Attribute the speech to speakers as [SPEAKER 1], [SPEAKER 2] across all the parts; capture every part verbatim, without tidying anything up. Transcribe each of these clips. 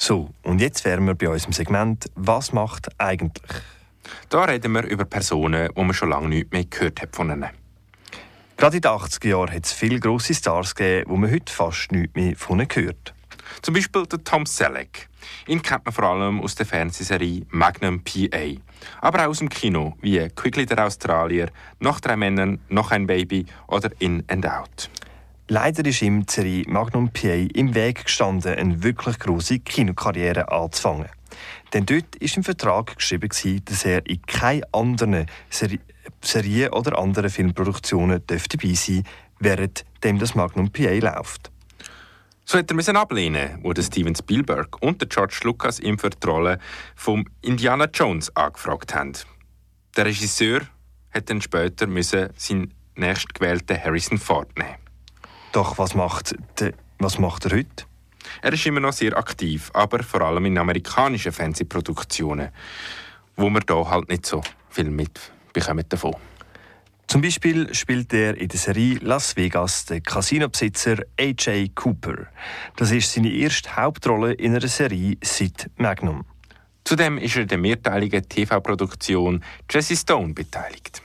[SPEAKER 1] So, und jetzt wären wir bei unserem Segment «Was macht eigentlich?».
[SPEAKER 2] Da reden wir über Personen, die man schon lange nicht mehr gehört hat von ihnen.
[SPEAKER 1] Gerade in den achtziger Jahren hat es viele grosse Stars gegeben, wo man heute fast nichts mehr von ihnen hört.
[SPEAKER 2] Zum Beispiel der Tom Selleck. Ihn kennt man vor allem aus der Fernsehserie Magnum P A. Aber auch aus dem Kino, wie Quigley der Australier, «Nach drei Männern, noch ein Baby» oder «In and Out».
[SPEAKER 1] Leider ist ihm die Serie Magnum P A im Weg gestanden, eine wirklich grosse Kinokarriere anzufangen. Denn dort war im Vertrag geschrieben, dass er in keiner anderen Serie, Serie oder anderen Filmproduktionen dabei sein darf, während dem das Magnum P A läuft.
[SPEAKER 2] So hat er ablehnen, wo der Steven Spielberg und der George Lucas ihm für die Rolle vom Indiana Jones angefragt haben. Der Regisseur hat dann später müssen seinen nächstgewählten Harrison Ford nehmen.
[SPEAKER 1] Doch was macht, de, was macht er heute?
[SPEAKER 2] Er ist immer noch sehr aktiv, aber vor allem in amerikanischen Fernsehproduktionen, wo man da halt nicht so viel mitbekommen davon.
[SPEAKER 1] Zum Beispiel spielt er in der Serie Las Vegas den Casinobesitzer A J Cooper. Das ist seine erste Hauptrolle in einer Serie seit Magnum.
[SPEAKER 2] Zudem ist er in der mehrteiligen T V-Produktion Jesse Stone beteiligt.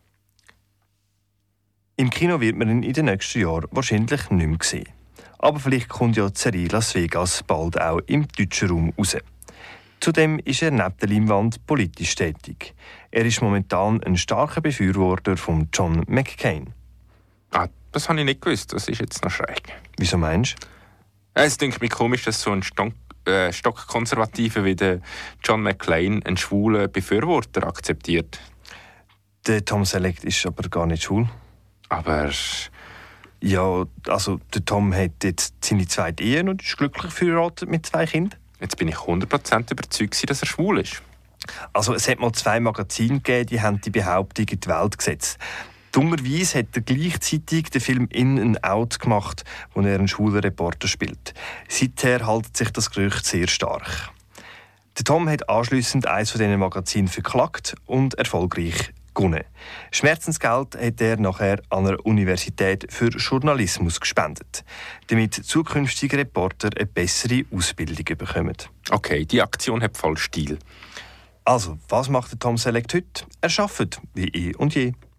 [SPEAKER 1] Im Kino wird man ihn in den nächsten Jahren wahrscheinlich nicht mehr sehen. Aber vielleicht kommt ja die Serie Las Vegas bald auch im deutschen Raum raus. Zudem ist er neben der Leinwand politisch tätig. Er ist momentan ein starker Befürworter von John McCain.
[SPEAKER 2] Ah, das habe ich nicht gewusst. Das ist jetzt noch schräg.
[SPEAKER 1] Wieso meinst du?
[SPEAKER 2] Es klingt mir komisch, dass so ein Stock, äh, Stockkonservativer wie der John McClane einen schwulen Befürworter akzeptiert.
[SPEAKER 1] Der Tom Selleck ist aber gar nicht schwul.
[SPEAKER 2] Aber...
[SPEAKER 1] Ja, also der Tom hat jetzt seine zweite Ehe und ist glücklich verheiratet mit zwei Kindern.
[SPEAKER 2] Jetzt bin ich hundert Prozent überzeugt, dass er schwul ist.
[SPEAKER 1] Also es hat mal zwei Magazine gegeben, die haben die Behauptung in die Welt gesetzt. Dummerweise hat er gleichzeitig den Film In and Out gemacht, wo er einen schwulen Reporter spielt. Seither hält sich das Gerücht sehr stark. Der Tom hat anschliessend eines von diesen Magazinen verklagt und erfolgreich gewonnen. Schmerzensgeld hat er nachher an einer Universität für Journalismus gespendet, damit zukünftige Reporter eine bessere Ausbildung bekommen.
[SPEAKER 2] Okay, die Aktion hat voll Stil.
[SPEAKER 1] Also, was macht der Tom Selleck heute? Er arbeitet wie eh und je.